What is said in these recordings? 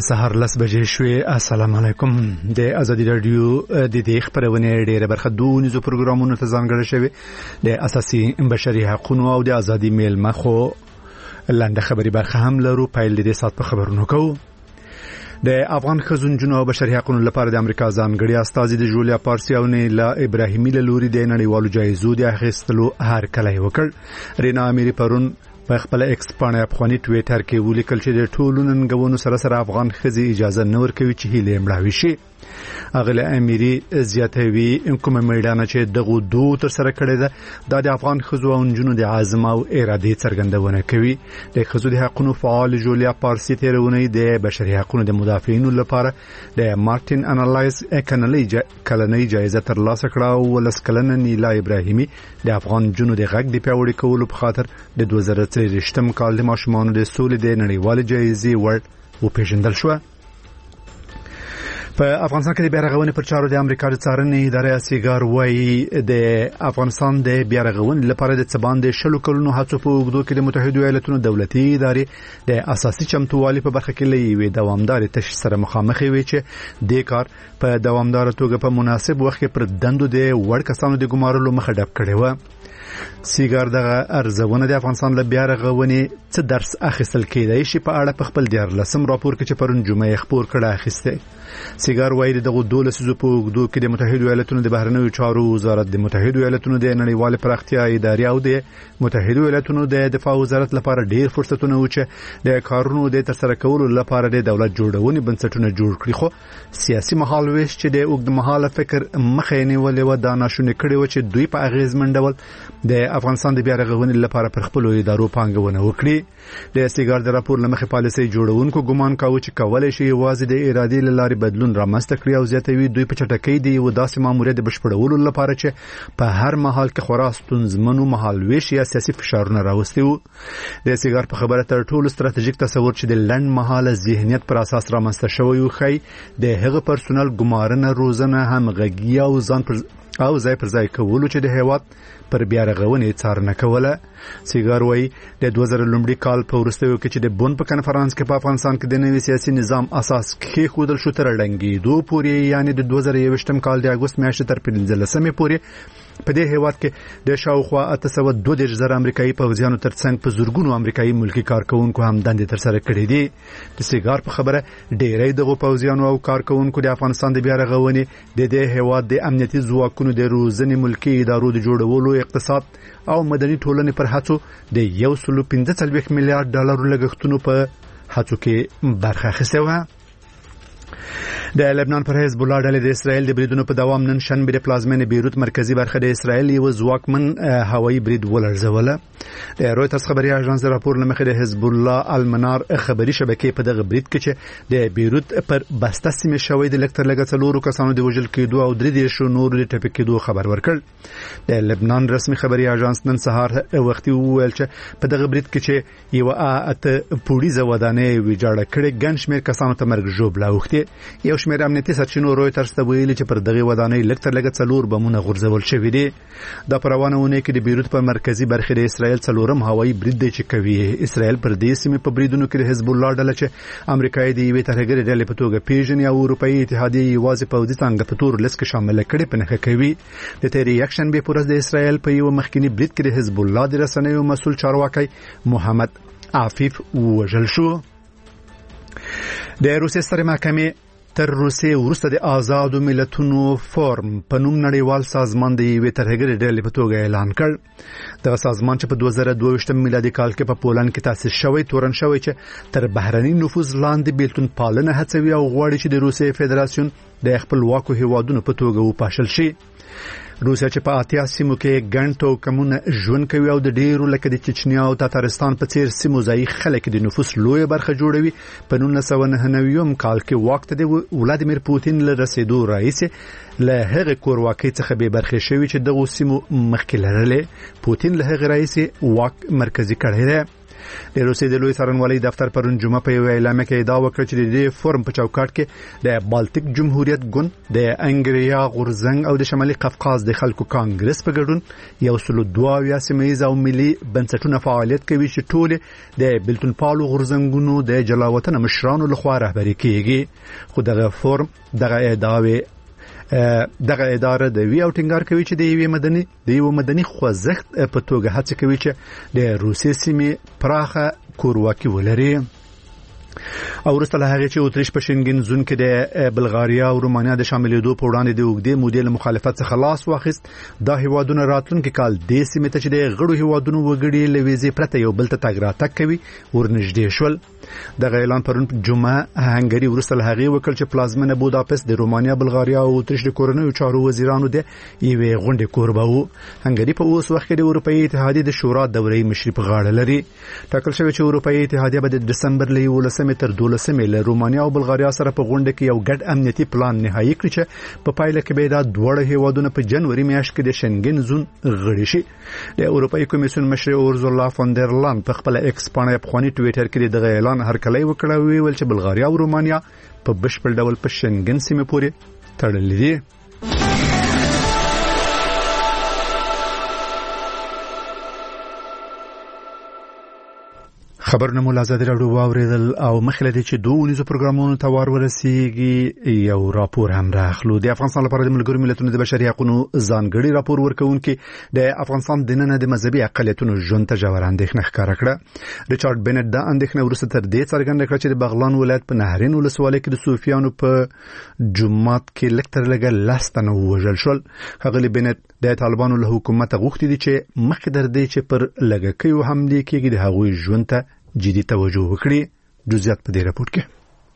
سهار 10 بجې شوې. السلام علیکم. د ازادي رادیو د دې خبرونه ډېره برخه دونیزو پروګرامونو ته ځانګړې شوی د اساسي بشري حقوقو او د ازادي میل مخو لاندې خبري برخه هم لرو. پایل دې سات په خبرونو کوو. د افغان خزونجونو او بشري حقوقو لپاره د امریکا ځانګړي استازي د جولیا پارسی او نیلا ابراهیمي له لوري د نړیوالو جایزو د اخیستلو هر کله وکړ. رینا اميري پرون په خپل ایکس باندې افغاني ټویټر کې ولیکل چې د ټولو ننګونو سره افغان خزي اجازه نه ورکوي چې هیله مړاوي شي. اغله اميري زیاتوي کومه میدان چې دغه دوه تر سره کړی ده د افغان خزو او جنونو د عزم او اراده څرګندونه کوي. د خزو د حقوقو فعال جولیا پارسی تیرونه د بشري حقوقو د مدافعینو لپاره د مارټین انالایز کلنۍ جایزه ترلاسه کړه او ولسکلن نیلا ابراهیمي د افغان جنونو د غږ د پیاوړي کولو په خاطر د 2023 کال د ماشومانو د سولې د نړیوال جایزې ورډ او پیژندل شو. په افغانستان کې د بیارغونې پر چارو د امریکا د څارنې ادارې سیګار وایي د افغانستان د بیارغونې لپاره د څبان د شلو کلونو هڅو په اوږدو کې د متحده ایالاتونو دولتي ادارې د اساسي چمتووالي په برخه کې لوي دوامدار تشویش سره مخامخ وي چې د کار په دوامدار توګه په مناسب وخت کې پر دندو د وړ کسانو د ګمارلو مخه ډب کړې و. سیګار دغه ارزونه د افغانستان له بیارغونې څه درس اخیستل کېدای شي په اړه په خپل 14 راپور کې چې پرون جمعه خبر کړه اخیسته. سیګار وایي دغه 12 په اوږدو کې د متحده ایالاتونو د بهرنیو چارو وزارت د متحده ایالاتونو د نړیوال پراختیا ادارې او د متحده ایالاتونو د دفاع وزارت لپاره ډیر فرصتونه و چې د کارونو د ترسره کولو لپاره د دولت جوړونې بنسټونه جوړ کړي. خو سیاسي مهالويش چې د اوږد مهاله فکر مخې نیولې و دا ناشونې کړي و چې دوی په اغیزمن ډول د افغانستان د بیارغونې لپاره پر خپل ادارو پانګونه وکړي. د سیګار د راپور لمخې پالیسي جوړونکو ګمان کاوه چې کولای شي واځي د ارادې لارې بدلون رامنځته کړي او زیاتوي دوی په چټکۍ دی و داسې ماموریت بشپړولو لپاره چې په هر محل کې خورا ستونزمنو مهالويش یا سیاسي فشارونه راوستي وو. د سیګار په خبره تر ټولو ستراتیژیک تصور چې د لند مهاله ذهنیت پر اساس رامنځته شوی و خی د هغه پرسونل ګمارنه روزنه همغږي او ځان پر او ځای پر ځای کولو چې د هیواد پر بیارغونې څارنه کوله. سیګار وایي د 2000 کال په وروستیو کې چې د بون په کنفرانس کې په افغانستان کې د نوي سیاسي نظام اساس کېښودل شو تر ډنګېدو پورې یعنی د 2021 کال د اګوست میاشتې تر 15 پورې په دې هیواد کې د شاوخوا 822 امریکایي پوځیانو ترڅنګ په زورګونو امریکایي ملکی کارکونکو هم دندې تر سره کړې دي. د سیګار په خبره ډېرې دغه پوځیانو او کارکونکو د افغانستان د بیارغونې د دې هیواد د امنیتي ځواکونو د روزنې ملکی ادارو د جوړولو اقتصاد او مدني ټولنې پر هڅو د 1.15 میلیارډ ډالر لګښتونو په هڅو کې برخه اخیسته و. د لبنان پر حزب الله ډلې د اسرائیل د بریدونو په دوام نن شنبه د پلازمینې بیروت مرکزی برخه د اسرائیل یو ځواکمن هوایي برید ولړزوله. د رویترز خبري اژانس راپور لمخې د حزب الله المنار خبري شبکې په دغه برید کې چې د بیروت پر بسته سیمه شوې د لکتر لګڅلورو کسانو د وژل کېدو او درې دیشو نور د ټپي کېدو خبر ورکړ. د لبنان رسمي خبري اژانس نن سهار وختي وویل چې په دغه برید کې چې یو اته پولیسه ودانې ویجاړه کړې ګڼ شمېر کسانو ته مرګ ژوبله وخته. یو شمېر امنیتي سرچینو رویترز ته ویلي چې پر دغه ودانۍ لکتر لګڅلور بمونه غورځول شوې دي. د پروانهونه کې د بیروت په مرکزی برخه د اسرائیل څلورم هوایي برید دی چې کوي. اسرائیل پر دې سیمه په بریدونو کې د حزب الله ډله چې امریکایي دی وی ترګری ډلې په توګه پیژني او اروپאי اتحادیه یوازې پوځي څنګه په تور لیست کې شامل کړي په نخښه کوي. د تیر یکشن به پورز د اسرائیل په یو مخکنی برید کې د حزب الله د رسنیو مسول چارواکي محمد عفیف وژل شو. د روسیې ستر محکمې تر روسیې ورسته د آزادو ملتونو فورم په نوم نړیوال سازمان د یوې ترهګرې ډلې په توګه اعلان کړ. دغه سازمان چې په 2022 میلادي کال کې په پولند کې تاسیس شوی تورن شوی چې تر بهرني نفوذ لاندې بیلتون پالنه هڅوي او غواړي چې د روسیې فدراسیون د خپلواکو هیوادونو په توګه وپاشل شي. روسیا چې په 80 سیمو کې ګڼ توکمونه ژوند کوي او د ډیرو لکه د چچنیا او تاتارستان په څیر سیمو ځای خلک د نفوس لوی برخه جوړوي. په 1999 کال کې وخت د ولادیمیر پوتین له رسیدو رئیس له هغه کورواکۍ څخه به برخه شوی چې دغه سیمو مخکې لرله. پوتین له هغه رئیس واک مرکزی کړی دی. د روسیې د لوی څارنوالۍ دفتر پرون جمعه په یو اعلامیه کې ادعا وکړه چې د دې فورم په چوکاټ کې د بالټیک جمهوریت ګوند د انګریا غورزنګ او د شمالي قفقاز د خلکو کانګرس په ګډون 102 سیمه‌یز او ملي بنسټونه فعالیت کوي چې ټول د بلتونپالو غورزنګونو د جلاوطن مشرانو لخوا رهبري کیږي. خو دغه فورم دغه اداره د وی او ټینګار کوي چې د یو مدني خوځښت په توګه هڅه کوي چې د روسیې سیمې پراخه کورواکي ولري. او وروسته له هغه چې اتریش په شنګن زون کې د بلغاریا او رومانیا د شاملېدو په وړاندې د اوږدې مودې له مخالفت څخه خلاص واخیست، دا هیوادونه راتلونکي کال د سیمې ته چې د غړو هیوادونو وګړي له ویزې پرته یو بل ته تګ راتګ کوي ورنږدې شول. دغه اعلان پرون جمعه هنګری وروسته له هغه وکړ چې پلازمنه بوداپست د رومانیا، بلغاریا او اتریش د کورنیو چارو وزیرانو د یوې غونډې کوربه وو. هنګری په اوس وخت کې د اروپאי اتحادیې د شورا دورې مشري په غاړه لري. ټاکل شوی چې اروپאי اتحادیه به د دسمبر له 11 تر 12 له رومانیا او بلغاریا سره په غونډه کې یو ګډ امنیتي پلان نهایی کړی چې په پایله کې به دا دوه هیوادونه په جنوري میاشت کې د شنګن زون غړي شي. د اروپאי کمیسیون مشر اورزولا فون در لاین په خپل ایکس باندې په خواني ټویټر کې دغه اعلان هرکلی وکړ، ویل چې بلغاریا او رومانیا په بشپړ ډول په شنګن سیمه پورې تړلې دي. خبرونه مو لازم راوړو واوریدل او مخله دي چې دوه نيزو پروګرامونو ته وار ورسیږي. یو راپور هم راخلو د افغانستان لپاره د ملګرو ملتونو د بشري حقوقو ځانګړي راپور ورکوونکي د افغانستان د نن د مذهبي اقلیتونو ژوند ته ژور اندېښنه ښکاره کړه. ریچارډ بنټ دا اندېښنه ورسته تر دې څرګنده کړه چې د بغلان ولایت په نهرین ولسوالۍ کې د صوفیانو په جمعات کې لکتر لګه لاستنه وژل شول. هغه بنټ د طالبانو له حکومت غوښتي دي چې مخکې در دې چې پر لګکیو حمله کېږي د هغوی ژوند ته جدي توجه وکړي. جزئیات په دې راپور کې.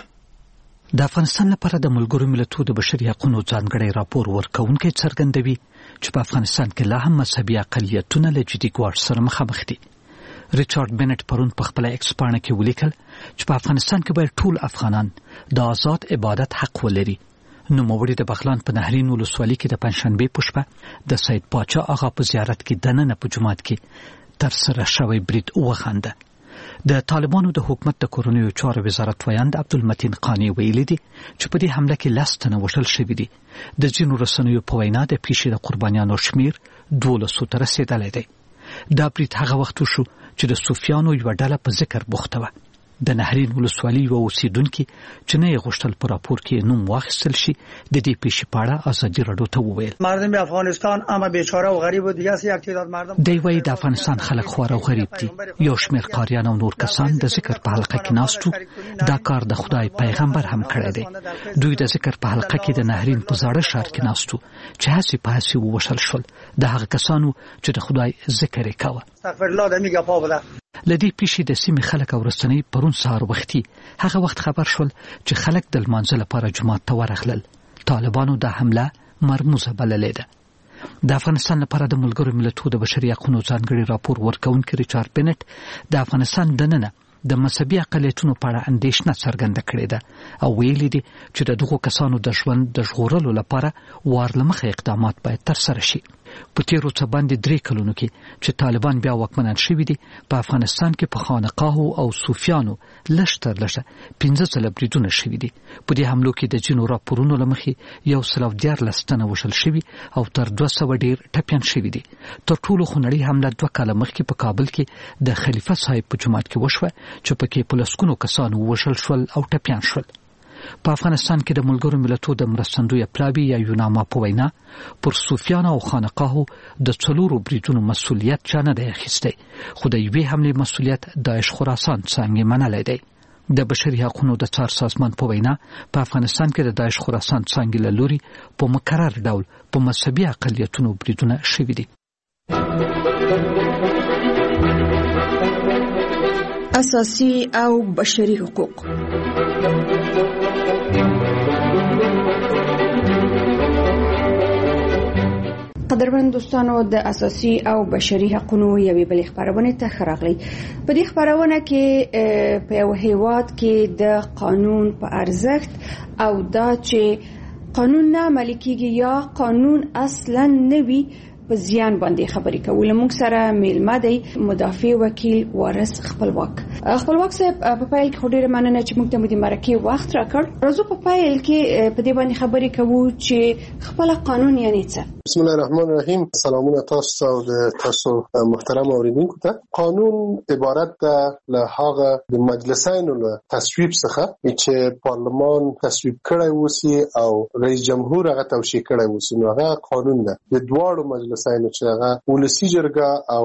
د افغانستان لپاره د ملګرو ملتونو د بشري حقوقو ځانګړي راپور ورکوونکي څرګندوي چې په افغانستان کې لا هم مذهبي اقلیتونه له جدي ګواښ سره مخامخ دي. ریچارډ بنټ پرون په خپل ایکس باندې کې ولیکل چې په افغانستان کې باید ټول افغانان د آزاد عبادت حق ولري. نو موړي د بغلان په نهرین ولسوالۍ کې د پنځشنبه پښپا د سید پاچا آغا په زیارت کې دننه په جمعات کې تر سره شوی برید وخانده. د طالبانو د حکومت د کورنیو چارو وزارت ویاند عبدالمتین قانی ویلي دي چې په دې حمله کې لاستنه وشل شوې دي. د ځینو رسنیو په وینا د پیښې د قربانیانو شمیر 1200 ته رسیدلی دی. دا برید هغه وخت شو چې د صوفیانو یو ډله په ذکر بوخته وه. د نهرین ولسوالۍ و اوسیدونکو چې نه غوښتل په راپور کې نوم واخیستل شي د دې پیښې په اړه ازادي رادیو ته وویل مردم افغانستان اما بیچاره و غریب و دیگه است. یک تعداد مردم دی وای د افغانستان خلک خوار او غریب دي. یو شمېر قاریان او نور کسان د ذکر په حلقه کې ناستو. دا کار د خدای پیغمبر هم کړی دی. دوی د ذکر په حلقه کې د نهرین په زاړه ښار کې ناستو چې هسې په هسې ووشل شول. د هغه کسانو چې د خدای ذکر یې کاوه. استغفر الله د میګه په ودا لدی پیښې د سیمې خلک او رسنۍ پرون سهار وختي هغه وخت خبر شول چې خلک د لمانځه لپاره جمعات ته ورغلل. طالبانو د حمله مرموزه بللې ده. د افغانستان لپاره د ملګرو ملتونو د بشري حقوقو ځانګړي راپور ورکوونکي ریچارډ بنټ د افغانستان دننه د مذهبي اقلیتونو په اړه اندېښنه څرګنده کړې ده او ویلي دي چې د دغو کسانو د ژوند د ژغورلو لپاره وارلمخه اقدامات باید ترسره شي. په تیرو څه باندې 3 کلونو کې چې طالبان بیا واکمنان شوي دي په افغانستان کې په خانقاهو او صوفیانو لشتر لشه 15 ځله بریدونه شوي دي. په دې حملو کې د جنو راپورونو لمخې 114 تنه وشل شوي او تر 200 ډیر ټپيان شوي دي. تر ټولو خونړۍ حمله 2 کاله مخکې په کابل کې د خلیفہ صاحب په جماعت کې وشوه چې پکې په لسکونو کسانو وشل شول او ټپيان شول. په افغانستان کې د ملګرو ملتونو د مرستندوی پلاوی یا یوناما په وینا پر صوفیانو او خانقاهو د 4 بریدونو مسولیت چانه دی اخیستی، خو د یوې حملې مسولیت داعش خراسان څنګه منلای دی. د بشري حقوقو د څار سازمان په وینا په افغانستان کې د داعش خراسان څنګه لوري په مکرر ډول په مذهبي اقلیتونو بریدونه شوي دي. اساسي او بشري حقوق قدرمن دوستانو د اساسي او بشري حقوقو یوې بلې خبرونه ته خراغلي. په دې خبرونه کې په یو هیواد کې د قانون په ارزښت او دا چې قانون نه عملي کیږي یا قانون اصلا نه وي په زیان باندې خبرې کوو. لمونږ سره میلمه دی مدافع وکیل وارث خپلواک صاحب. په پیل کې ډېر مننه چې موږ ته د مرکه وخت راکړ. راځو په پیل کې په دې باندې خبرې کوو چې خپل قانون یعنی څه. بسم الله الرحمن الرحیم. سلامونه تاسو او تاسو محترم اوریدونکو ته. قانون عبارت ده له هغه د مجلسینو له تصویب څخه چې پارلمان تصویب کړی وسی او رئیس جمهور هغه توشیح کړی وسی. نو هغه قانون ده د دواړو مجلسینو چې هغه ولسی جرګه او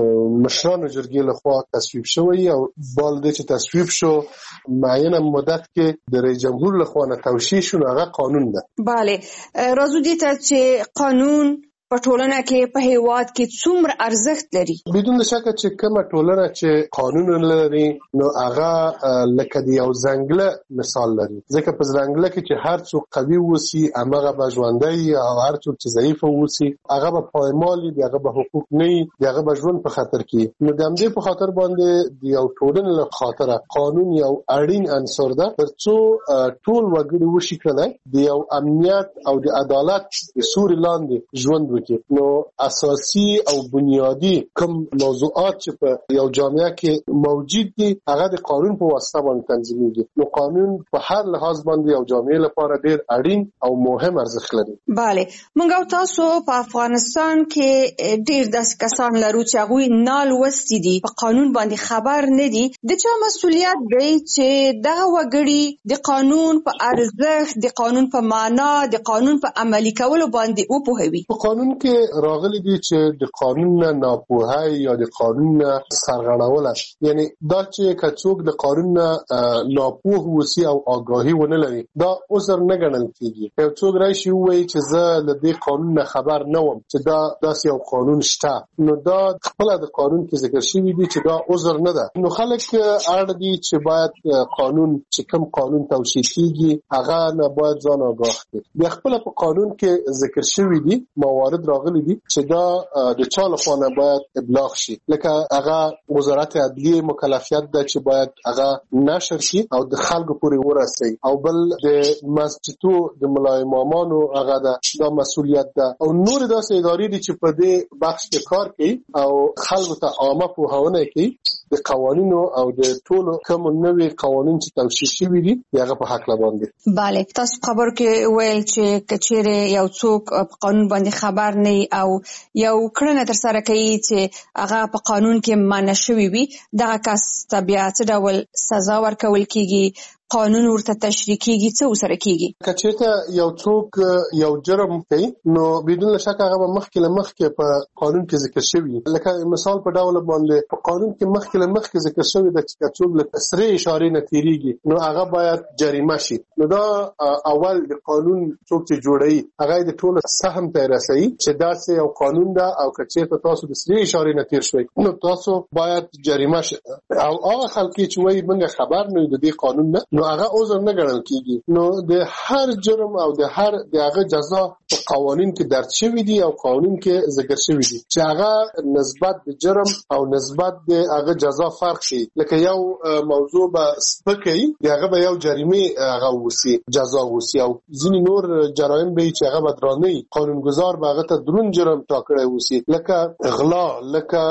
مشرانو جرګې له خوا تصویب شوی او بالده چې تصویب شو معینه مدت کې د رئیس جمهور له خوا نه توشیح شو. هغه قانون ده. bale راځو دې ته چې قانون په ټولنه کې په هیواد کې څومره ارزښت لري. بدون شک چې کومه ټولنه چې قانون لري نو هغه لکه دی یو ځنګله مثال لري. ځکه په ځنګله کې چې هر څوک قوي وسی هغه به ژوندۍ او هر څوک چې ضعیف وسی هغه به پایمالي دی، هغه به حقوق نه دی، هغه به ژوند په خطر کې. نو د همدې په خاطر باندې د یو ټولنې له خاطره قانون یو اړین عنصر ده ترڅو ټول وګړي وشي کړي د یو امنیت او د عدالت د سوري لاندې ژوند نو اساسي او بنیادی کوم موضوعات چې په یو جامعه کې موجود دي هغه د قانون په واسطه باندې تنظیمېږي. نو قانون په هر لحاظ باندې یو جامعه لپاره ډېر اړین او مهم ارزښت لري. bale موږ او تاسو په افغانستان کې ډېر داسې کسان لرو چې هغوی نالوستي دي، په قانون باندې خبر نه دي. د چا مسؤلیت دی چې دغه وګړي د قانون په ارزښت، د قانون په معنا، د قانون په عملي کولو باندې وپوهوي؟ په قانون کې راغلي دي چې د قانون نه ناپوهي یا د قانون نه سرغړول، یعنی دا چې کڅوګ د قانون نه ناپوه وسی او آگاهی ونه لري دا عذر نه ګڼل کیږي. یو څوک راشي وایي چې زه له دې قانون نه خبر نه وم چې دا داسې یو قانون شته، نو دا خپل د قانون کې ذکر شوی دی چې دا عذر نه ده. نو خلک اړ دي چې باید قانون چې کوم قانون توشیح کیږي هغه نه باید ځان آگاه کړي. د خپل په قانون کې ذکر شوی دي موارد راغلي دي چې دا د چا لخوا نه باید ابلاغ شي، لکه هغه وزارت عدلیه مکلفیت ده چې باید هغه نشر شي او د خلکو پورې ورسي، او بل د مسجدو د ملا امامانو هغه دا مسؤلیت ده، او نور داسې ادارې دي چې په دې بخش کې کار کوي او خلکو ته عامه پوهاونه کوي د قوانینو او د ټولو کوم نوې قوانین چې توشیح شوي دي هغه په حق باندې. bale تاسو خبر کې ویل چې کچېره یو څوک په قانون باندې خبر نه او یو کړنه تر سره کوي چې هغه په قانون کې معنی شوی وي، دغه کس طبيعت ډول سزا ورکول کیږي، قانون ورته تشریح کیږي، څه وسره کیږي؟ کچېته یو څوک یو جرم کوي نو بدون شک هغه مخکې په قانون کې ذکر شوی، لکه مثال په ډول باندې په قانون کې مخکې ذکر شوی د چې څوک له سره اشاره نه تیریږي نو هغه باید جریمه شي. نو دا اول د قانون څوک چې جوړي هغه د ټولو سهم ته رسي چې دا یو قانون ده او کچېته تاسو د سره اشاره نه تیر شوي نو تاسو باید جریمه شي. او هغه خلک چې وایي موږ خبر نه د دې قانون نه نو هغه عذر نه ګڼل کیږي. نو د هر جرم او د هر دغه جزا په قوانین کې درج شوی دي او قانون کې ذکر شوی دي چې هغه نسبت د جرم او نسبت د هغه جزا فرق شي. لکه یو موضوع به سپکې هغه به یو جریمه هغه وسی جزا وسی او ځینې نور جرایم به چې هغه بدرانه قانونګذار به هغه ته درون جرم ټاکلی وسی، لکه غلا، لکه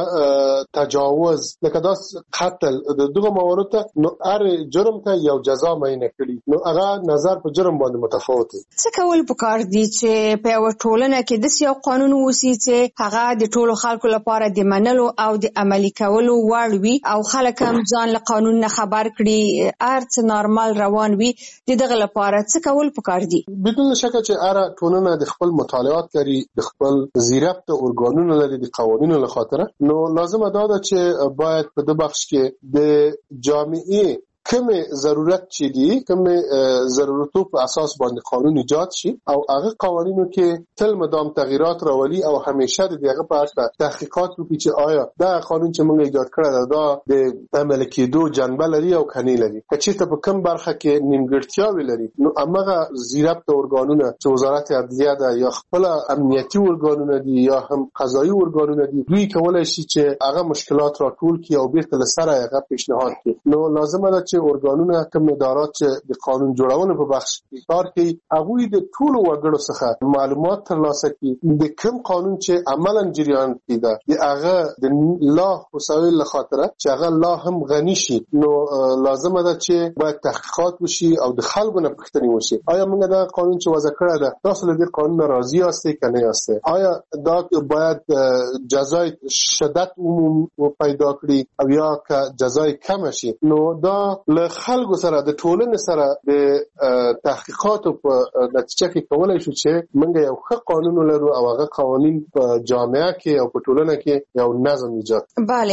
تجاوز، لکه داس قتل. دغه موارد نو هر جرم ته یو جزا مینه کړي نو هغه نظر په جرم باندې متفاوت دی. څه کول پکار دي چې په یو ټولنه کې د یو قانون وسی چې هغه د ټولو خلکو لپاره د منلو او د عملي کولو وړ وي او خلک هم ځان له قانون نه خبر کړي، ارڅ نارمل روان وي، دغه لپاره څه کول پکار دي؟ بدون شک چې هر ټولنه د خپل مطالعات لري، د خپل زیربط ارګانونو لري، د قوانینو له خاطر نو لازم ده چې باید په د بخش کې د جامعه کومه ضرورت چې دي کومه ضرورتو په اساس باندې قانون ایجاد شي او هغه قوانینو کې تل مدام تغییرات راولي او همیشه دغه په اړه تحقیقات وکړي چې آیا دا قانون چې موږ ایجاد کړی دا د عمل کېدو جنبه لري او کني لري، چې په کوم برخه کې نیمګړتیاوې لري نو هغه زیربط ارګانونه چې وزارت عدلیه ده یا خپل امنیتي ارګانونه دي یا هم قضایي ارګانونه دي دوی کولای شي چې هغه مشکلات راټول کړي او بیرته لسره هغه پیشنهاد کړي. نو لازم ده چې چې اورګانونه کوم ادارات چې د قانون جوړولو په بخش کې کار کوي هغه د ټولو وګړو څخه معلومات ترلاسه کړي د کوم قانون چې عملاً جریان کیده د هغه د لا وسایل لخاطر چې هغه لا هم غني شي نو لازم ده چې باید تحقیقات وشي او د خلکو نه پوښتنه وشي آیا موږ دا قانون چې وضع کړی ده تاسو له دې قانون راضي یاستئ که نه یاستئ آیا دا باید جزای شدت عموم پیدا کړي او یا که جزای کم شي نو دا له خلکو سره د ټولنې سره د تحقیقاتو په نتیجه کې کولای شو چې موږ یو ښه قانون لرو او هغه قوانین په جامعه کې او په ټولنه کې یو نظم ایجاد. بله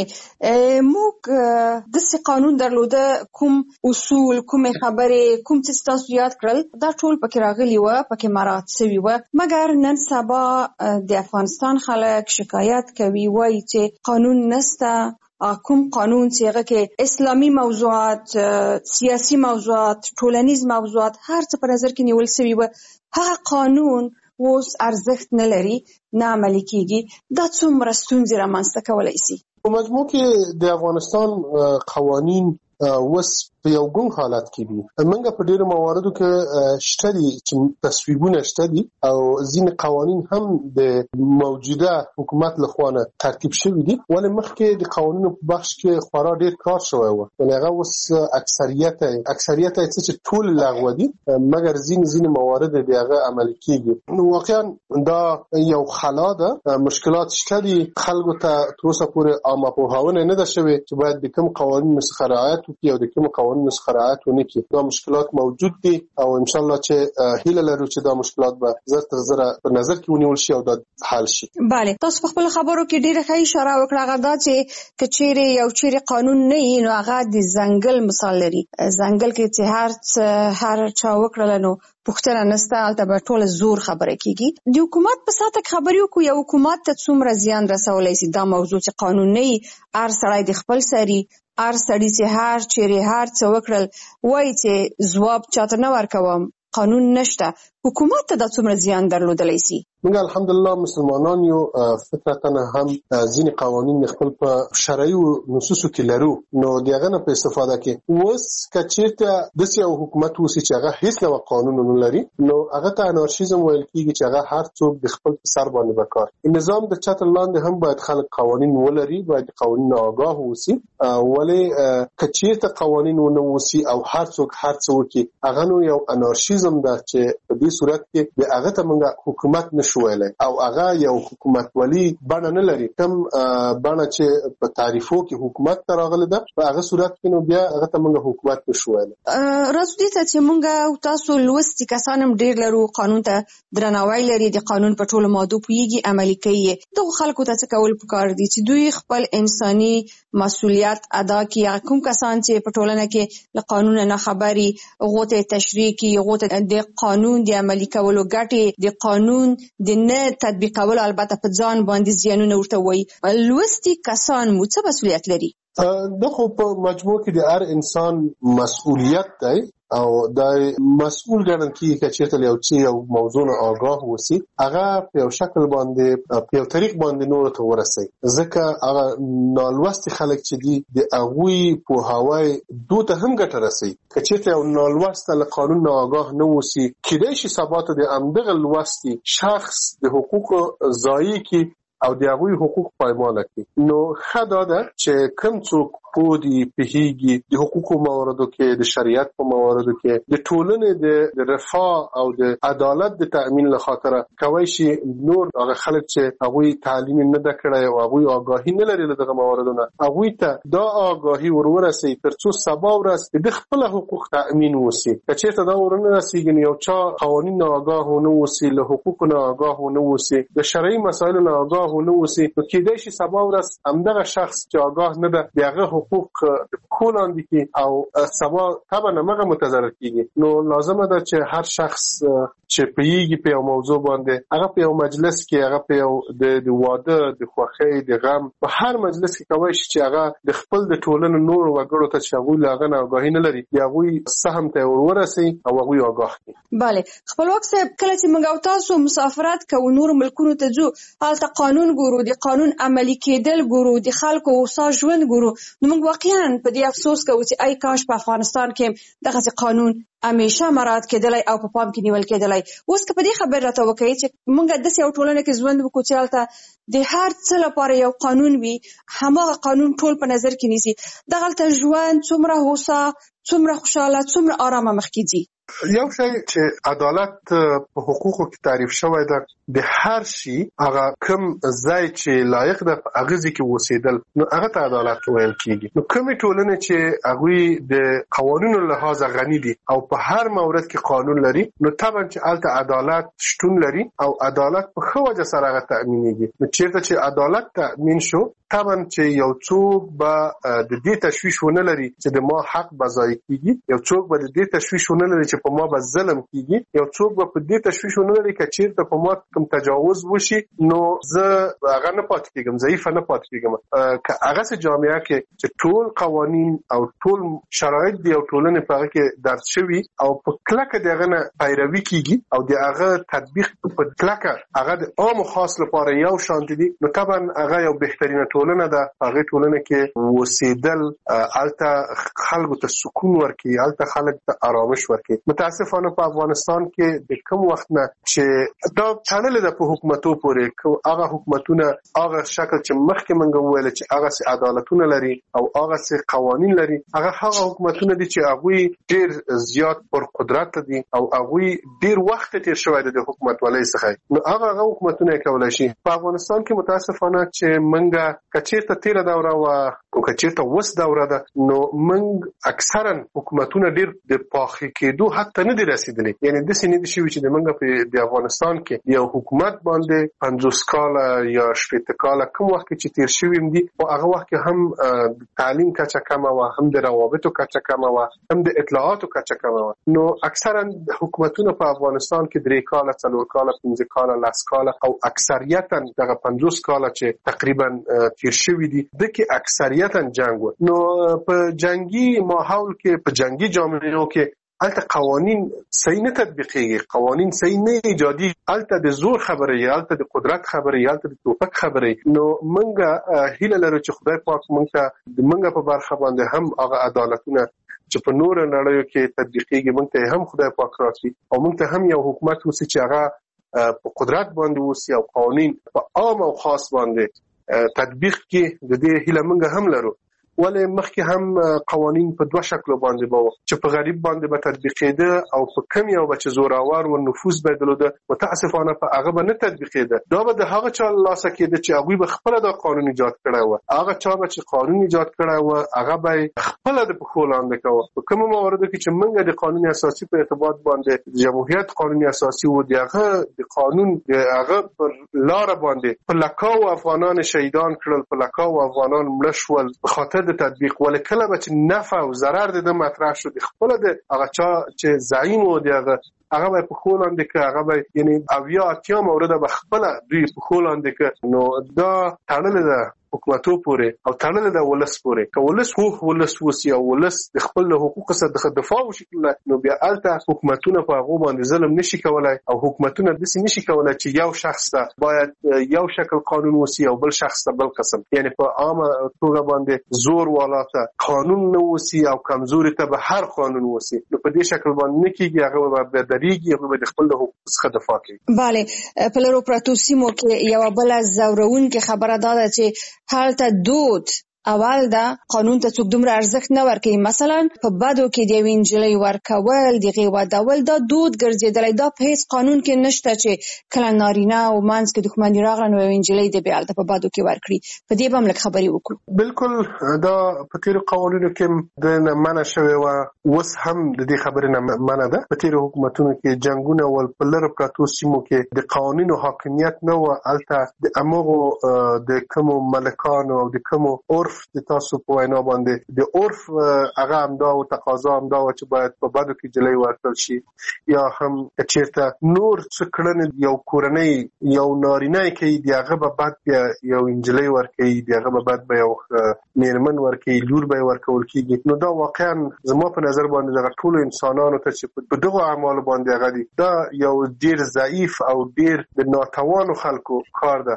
موږ د قانون درلوده کوم اصول کوم خبرې کوم چې تاسو یاد کړل دا ټول پکې راغلي و پکې مراعات شوي و مګر نن سبا د افغانستان خلک شکایت کوي وایي چې قانون نسته کوم قانون چې هغه کې اسلامي موضوعات سیاسي موضوعات ټولنیز موضوعات هر څه په نظر کې نیول شوي و هغه قانون اوس ارزښت نه لري نه عملي کیږي دا څومره ستونزې رامنځته کولی شي. په مجموع کې د افغانستان قوانین وس په یو ګون حالت کې دي موږ په ډیرو مواردو کې شته دي چې تصویبونه شته دي او ځینې قوانین هم د موجوده حکومت لخوا نه ترتیب شوي دي ولې مخکې د قوانینو په بخش کې خورا ډیر کار شوی و ولې هغه اوس اکثریت چې ټول لغوه دي مګر ځینې موارد د هغه عملي کیږي نو واقعا دا یو خلا ده مشکلات شته دي خلکو ته تر اوسه پورې عامه پوهاونه نه ده شوې چې باید د کوم قوانینو څخه رعایت وکړي او د کوم قوانینو څخه رعایت ونه کړي دا مشکلات موجود دي او ان شاء الله چې هیله لرو چې دا مشکلات به زر تر زر په نظر کې ونیول شي او دا حل شي. بله تاسو په خپل خبرو کې ډیره ښه اشاره وکړه هغه دا چې کچېره یو چیرې قانون نه وي نو هغه د ځنګل مثال لري ځنګل کې چې هر چا وکړل نو پوښتنه نشته البته به ټول زور خبره کیږي د حکومت په ساته خبري کو یو حکومت ته څومره زیان رسولای شي دا موضوع چې قانون نه هر سړی د خپل سری هر سړی چې هر چیرې هر څه وکړل وایي چې ځواب چاته نه ورکوم قانون نشته حکومت ته د څومره زیان درلودلی شي. موږ الحمدلله مسلمانان یو فطرتاً هم ځینې قوانین خپل په شرعي نصوصو کې لرو نو دغه نه په استفاده کې اوس که چیرته داسې یو حکومت وسی چې هغه هیڅ ډول قانون نه لري نو هغه ته انارشیزم ویل کیږي چې هغه هر څوک د خپل سر باندې وکړي نظام د چتر لاندې هم باید خلک قوانین ولري باید قوانین آگاه وسی ولې که چیرته قوانین ونه وسی او هر څوک هر څه وکړي هغه نو یو انارشیزم ده چې په دې صورت کې به هغه ته موږ حکومت نشو ویلای او هغه یو حکومت ولی بڼه نه لري کوم بڼه چې په تعریفو کې حکومت ته راغلی ده په هغه صورت کې نو بیا هغه ته موږ حکومت نشو ویلای. راځو دې ته چې موږ تاسو لوستي کسان هم ډیر لرو قانون ته درناوی لري د قانون په ټولو مادو پوهیږي عملي کوي دغه خلکو ته څه کول پکار دي چې دوی خپل انساني مسؤلیت ادا کړي کوم کسان چې په ټولنه کې له قانون نه خبري غوته تشریح کوي غوته د قانون د عملي کولو ګټې د قانون د نه تطبیقولو البته په ځان باندې زیانونه ورته وایي لوستي کسان مو څه مسؤلیت لري؟ دا خو په مجموع کې د هر انسان مسؤلیت دی او دا مسؤل ګڼل کیږي چې چیرته یو چې یو موضوع نه آگاه وسی هغه په یو شکل باندې په یو طریق باندې نور ته ورسي ځکه هغه نالوستي خلک چې دي د هغوی پوهاوی دوی ته هم ګټه رسي چې چیرته یو نالوست له قانون نه آگاه نه وسی کېدای شي سبا ته د همدغه لوستي شخص د حقوق ضایع کی او د هغوی حقوق پایمال کړي نو ښه دا ده چې کوم څوک پوه دي پوهیږي د حقوقو مواردو کې د شریعت په مواردو کې د ټولنې د رفاه او د عدالت د تأمین لخاطر کوي شي نور هغه خلک چې هغوی تعلیم نه ده کړی او هغوی آگاهی نه لري له دغه مواردونه هغوی ته دا آگاهی ورسي تر څو سبا ورځ د خپل حقوق تأمین وسی که چېرته دا ورنه رسیږي یو چا قوانین نه آگاه نه وسی له حقوق نه آگاه نه وسی د شرعي مسایلو نه آگاه نه وسی نو کېدای شي سبا ورځ همدغه شخص چې آگاه نه ده دغه حقوق کولاندې کی او سبا طبعا هغه متضرر کیږي نو لازمه ده چې هر شخص چې پیږي په یو موضوع باندې هغه په یو مجلس کې هغه په یو د واده د خوښۍ د غم په هر مجلس کې کوي چې هغه د خپل د ټولنې نور وګړو ته چې هغوی لاغه نه آگاهی نه لري یا هغوی سهم ته ورسي او هغوی آگاه کړي. بله خپلواک صاحب کله چې موږ تاسو مسافرت کوو نور ملکونو ته ځو هلته قانون ګورو د قانون عملي کېدل ګورو د خلکو اوسا ژوند ګورو نو موږ واقعا په دې افسوس کوو چې ای کاش په افغانستان کې دغه قانون همیشه مراعات کېدلی او په پام کې نیول کېدلی. اوس که په دې خبر راته وکړئ چې موږ داسې یو ټولنه کې ژوند وکړو چې هلته د هر څه لپاره یو قانون وي، هماغه قانون ټول په نظر کې نیسي، دغلته ژوند څومره هوسا، څومره خوشحاله، څومره آرامه مخکې ځي. یو شی چې عدالت په حقوقو کې تعریف شوی ده، د هر شي هغه کوم ځای چې لایق ده په هغه ځای کې اوسېدل، نو هغه ته عدالت ویل کېږي. نو کومې ټولنې چې هغوی د قوانینو لحاظه غني دي او په هر مورد کې قانون لري، نو طبعا چې هلته عدالت شتون لري او عدالت په ښه وجه سره هغه تأمینېږي. نو چېرته چې عدالت تأمین شو، طبعا چې یو څوک به د دې تشویش ونه لري چې د ما حق به ضایع کېږي، یو څوک به د دې تشویش ونه لري چې په ما به ظلم کېږي، یو څوک به په دې تشویش ونه لري که چېرته په ما کوم تجاوز وشي نو زه هغه نه پاتې کېږم، ضعیفه نه پاتې کېږم. که هغسې جامعه کې چې ټول قوانین او ټول شرایط د یو ټولنې په هغه کې درج شوي او په کلکه د هغه نه پیروي کېږي او د هغه تطبیق په کلکه هغه د عام او خاص لپاره یو شانتي دي، نو طبعا هغه یو بهترینه ټولنه ده. هغه ټولنه کې اوسېدل هلته خلکو ته سکون ورکوي، هلته خلک ته آرامش ورکوي. متاسفانه په افغانستان کې د کوم وخت نه چې دا تړلې ده په حکومتو پورې، هغه حکومتونه هغه شکل چې مخکې موږ وویل چې هغه سي عدالتونه لري او هغه سي قوانین لري، هغه حکومتونه دي چې هغوی ډېر زیات پر قدرت دي او هغوی ډېر وخت تیر شوی دی د حکومتولۍ څخه، نو هغه حکومتونه کولی شي. په افغانستان کې متاسفانه چې موږ کچېرته تیره دوره وه او کچېرته اوس دوره ده، نو موږ اکثرا حکومتونه ډېر د پاخه کېدو حد ته نه دي رسېدلي. یعنې داسې نه دي شوي چې د موږ د افغانستان کې یو حکومت باندې 50 کاله یا 60 کاله کوم وخت کې چې تیر شوي دي، او هغه وخت کې هم د تعلیم کچه کمه وه، هم د روابطو کچه کمه وه، هم د اطلاعاتو کچه کمه وه. نو اکثرا حکومتونه په افغانستان کې 3 کاله، 4 کاله، 5 کاله، 10 کاله او اکثریتا دغه 50 کاله چې تقریبا تیر شوي دي، دغه اکثریتا جنگ و. نو په جنگي ماحول کې، په جنگي جامعو کې الته قوانین صحیح نه تطبیقېږي، قوانین صحیح نه ایجادي، الته د زور خبره یې، الته د قدرت خبره یې، الته د توپک خبره یې. نو موږ هیله لرو چې خدای پاک موږ ته د موږ په برخه باندې هم هغه عدالتونه چې په نور نړیو کې تطبیقېږي موږ ته هم خدای پاک راکړي او موږ ته هم یو حکومت وسي چې هغه په قدرت باندې وسي او قوانین په عام او خاص باندې تطبیق کې. د دې هیله موږ هم لرو، ولې مخکې هم قوانین په دوه شکلو باندې به چې په غریب باندې به تطبیقېده او په کم یو به چې زورآور و نفوذ به یې درلوده، متاسفانه په هغه به نه تطبیقېده. دا به د هغه چا له لاسه کېده چې هغوی به خپله دا قانون ایجاد کړی وه، هغه چا به چې قانون ایجاد کړی وه هغه به یې خپله د پښو لاندې کوه. په کومو مواردو کې چې موږ د قانون اساسي په ارتباط باندې د جمهوریت قانون اساسي و، د هغه د قانون د هغه پر لاره باندې په لکاو افغانان شهیدان کړل، په لکاو افغانان مړه شول په خاطر د تطبیق. ولې کله به چې نفع او ضرر د مطرح شو، د خپل د هغه چا چې زعیم و د هغه به په خو لاندې که هغه به یعنی 80 مورده به خپل دوی په خو لاندې که. نو دا تړلې ده حکومتو پورې او تړلې ده ولس پورې. که ولس ولس وسي او ولس د خپل حقوقو څخه دفاع وکړي، نو بیا الته حکومتونه په هغه باندې ظلم نشي کولای او حکومتونه داسې نشي کولای چې یو شخص ته باید یو شکل قانون وسي او بل شخص ته بل قسم، یعنی په عامه توګه باندې زور والاته قانون نه وسي او کمزوري ته به هر قانون وسي. نو په دې شکل باندې نه کېږي، هغه به درېږي، هغه به د خپل حقوقو څخه دفاع کوي. بله، په لرو پرتو سیمو کې یوه بله ځورونکې خبره دا ده چې هلته دود اول دا قانون ته څوک دومره ارزښت نه ورکوي. مثلا په بدو کې د یوې نجلۍ ورکول، د هغې ودول، دا دود ګرځېدلی. دا په هېڅ قانون کې نشته چې کله نارینه او منځ کې دښمني راغله نو یوې نجلۍ دې بیا هلته په بدو کې ورکړي. په دې به هم لږ خبرې وکړو. بالکل، دا په تېرو قوانینو کې د نه منع شوې وه، اوس هم د دې خبرې نه منع ده. په تېرو حکومتونو کې جنګونه ول، په لرو پرتو سیمو کې د قوانینو حاکمیت نه وه. هلته د هماغو د کومو ملکانو او د کومو عرف د تاسو په وینا باندې د عرف هغه همدا او تقاضا همدا و چې باید په بدو کې جلۍ ورکړل شي، یا هم چېرته نور څه کړنې یو کورنۍ یو نارینه کوي، د هغه به بعد بیا یو نجلۍ ورکوي، د هغه به بعد به یو مېرمن ورکوي، لور به یې ورکول کېږي. نو دا واقعا زما په نظر باندې دغه ټولو انسانانو ته چې په دغو اعمالو باندې هغه دي، دا یو ډېر ضعیف او ډېر د ناتوانو خلکو کار ده چې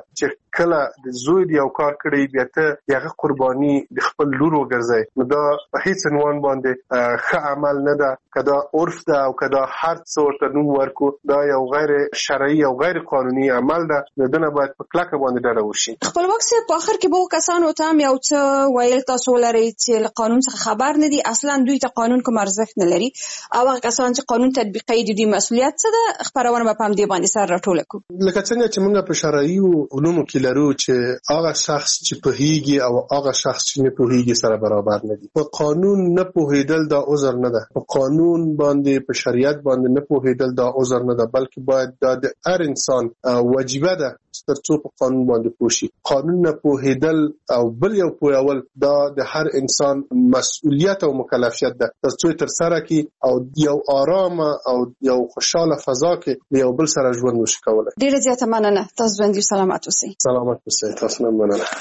کله د زوی یو کار کړی بیا ته هغه قرباني د خپل لور وګرځي، نو دا په هیڅ عنوان باندې ښه عمل نه ده. کدا عرف ده او کدا هر څه ورته نوم ورکو، دا یو غیر شرعي او غیر قانوني عمل ده. دنه باید په کلکه باندې ډډه وشي. خپلواک صاحب په اخر کې به کسانو ته یو څه ویل تاسو لرئ چې له قانون څخه خبر نه دي، اصلا دوی ته قانون کوم ارزښت نه لري، او هغه کسان چې قانون تطبیقوي د دوی مسؤلیت څه ده؟ خبرونه به په همدې باندې سره راټوله کړو. لکه څنګه چې موږ په شرعي علومو کې لرو چې هغه شخص چې پوهیږي او هغه شخص چې نه پوهیږي سره برابر نه دي. په قانون نه پوهیدل دا عذر نه ده، په قانون باندې په شریعت باندې نه پوهیدل دا عذر نه ده، بلکې باید دا د هر انسان واجبه ده ترڅو په قانون باندې پوه شي. قانون نه پوهیدل او بل یو پوهول دا د هر انسان مسؤلیت او مکلفیت ده ترڅو تر سره کی او یو آرام او یو خوشاله فضا کې یو بل سره ژوند وشي کولای. ډیره زیاته مننه، تاسو ژوندي سلامت اوسئ. سلامت اوسئ، تاسو نه مننه.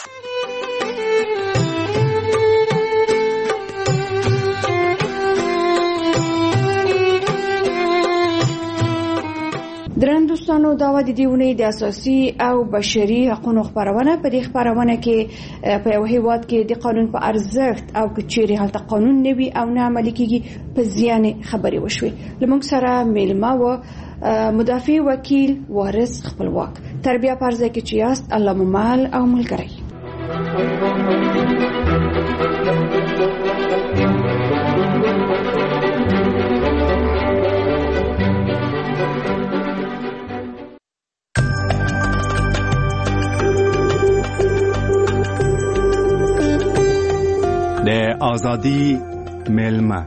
درن دوستانو، دا و د دیونې د اساسي او بشري حقوقو خبرونه. په دې خبرونه کې په یو هیواد کې د قانون په ارزښت او کچېري هلته قانون نه وي او نه عملي کیږي په زیان خبرې وشوي. لمونږ سره میلمه و مدافع وکیل وارث خپلواک. تربیه پرځه کې چې یاست الله ممال او ملګری. د آزادی میلمه.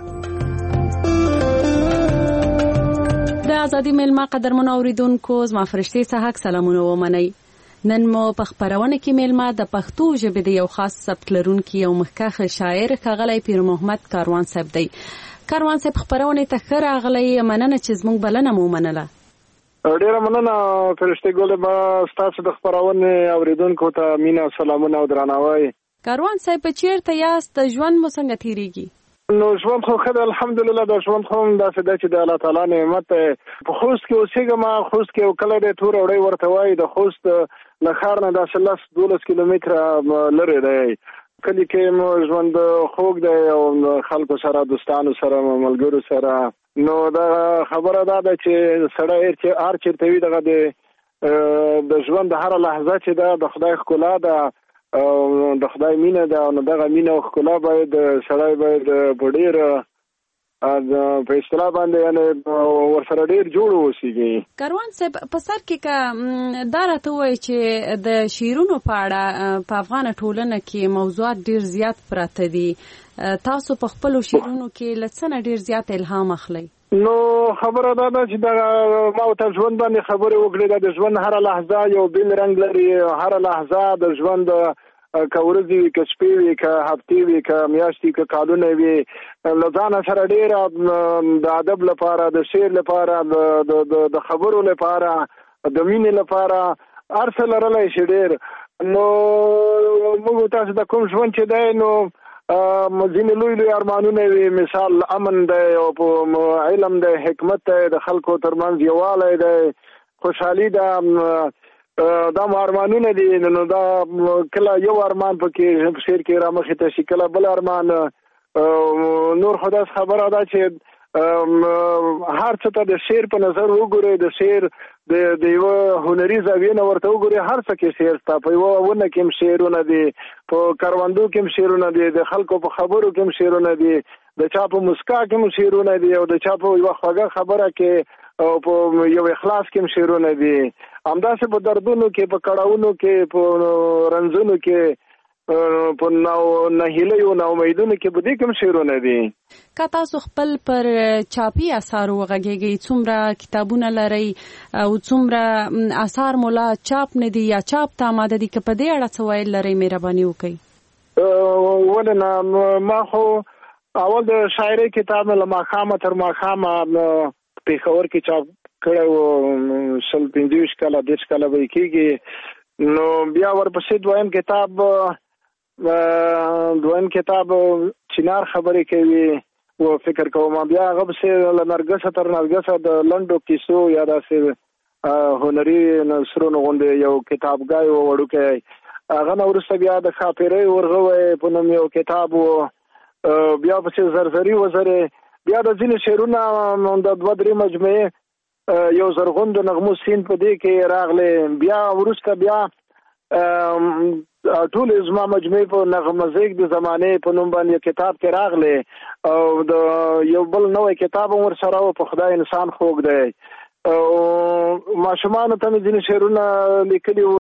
د آزادی میلمه قدرمن اوریدونکو، زما فرشتي صحاک سلامونه ومنئ. نن مو په خبرونه کې میلمه د پښتو ژبې د یو خاص سبک لرونکي او مخکښ شاعر ښاغلی پیر محمد کاروان صاحب دی. کاروان صاحب خبرونه ته ښه راغلی، مننه چې زموږ بلنه مو منله. ډیره مننه فرشتي ګل، ما ستاسو د خبرونه اوریدونکو ته مینا سلامونه او درناوی. کاروان صاحب چیرته یاست؟ ژوند مو څنګه تیریږي؟ نو ژوند خو ښه ده الحمدلله. د ژوند خو داسې ده چې د الله تعالی نعمت په خوست کې اوسېږم. خوست کې یو کلی دی تور وړی ورته وایي. د خوست له ښار نه داسې 10-12 کیلومتره لرې دی. کلي کې مو ژوند خوږ دی او خلکو سره، دوستانو سره، ملګرو سره. نو دا خبره دا ده چې سړی هر چېرته وي دغه د ژوند هره لحظه چې ده د خدای ښکلا ده او د خدای مینه ده. نو دغه مینه او ښکلا باید سړی باید په ډېر په اصطلاح باندې یعنې ورسره ډېر جوړ اوسېږي. کاروان صاحب په سر کې که دا راته ووایي چې د شعرونو په اړه په افغانه ټولنه کې موضوعات ډېر زیات پراته دي، تاسو په خپلو شعرونو کې له څه نه ډېر زیات الهام اخلئ؟ نو خبره دا ده چې دغه ما ورته ژوند باندې خبرې وکړې. د ژوند هره لحظه یو بېل رنګ لري. هره لحظه د ژوند که ورځې وي، که شپې وي، که هفتې وي، که میاشتې، که کالونه وي، له ځانه سره ډېره د ادب لپاره، د شعر لپاره، د خبرو لپاره، د مینې لپاره هر څه لرلی شي ډېر. نو موږ تاسو د کوم ژوند چې دی نو ځینې لوی لوی ارمانونه وي، مثال امن دی او علم دی، حکمت دی، د خلکو ترمنځ یووالی دی، خوشحالي ده. دا ارمانونه دي. نو دا کله یو ارمان پکې په شعر کې رامخې ته شي، کله بل ارمان. نور خو داسې خبره ده چې هر څه ته د شعر په نظر وګورئ، د شعر د یوه هنري زاویې نه ورته وګورئ. هر څه کې شعر شته. په یوه ونه کې هم شعرونه دي، په کروندو کې هم شعرونه دي، د خلکو په خبرو کې هم شعرونه دي، د چا په مسکا کې هم شعرونه دي، او د چا په یوه خوږه خبره کې او په یو اخلاص کې هم شعرونه دي. همداسې په دردونو کې، په کړاوونو کې، په رنځونو کې، په نهیلیو ناامیدونو کې په دې کوم شعرونه دي. که تاسو خپل پر چاپي اثارو وغږیږئ، څومره کتابونه لرئ او څومره اثار مولا چاپ نه دي یا چاپ ته آماده دي، که په دې اړه څه ویل لرئ مهرباني وکړئ. ولې نه، ما خو اول د شاعرۍ کتاب له ماښامه تر ماښامه پېښور کې چاپ کړی و، 25 کاله 30 کاله به یې کېږي. نو بیا ورپسې دویم کتاب چنار خبرې کوي و فکر کوم. بیا هغه پسې له نرګسه تر نرګسه د لنډو کیسو یا داسې هنري نثرونو غونډه یو کتابګای وړوکی هغه نو ورسته بیا د خاطرې ورغوي په نوم یو کتاب بیا په زرزري وزره بیا د ځینې شعرونه د 2-3 مجموعه یو زرغون د نغمو سین په دې کې راغله بیا ورسته بیا ټول زما مجموعه په نغمزیک د زمانه په نوم باندې کتاب کې راغله او د یو بل نوې کتاب ور سره په خدای انسان خوګ دی او ماشومان ته ځینې شعرونه لیکلي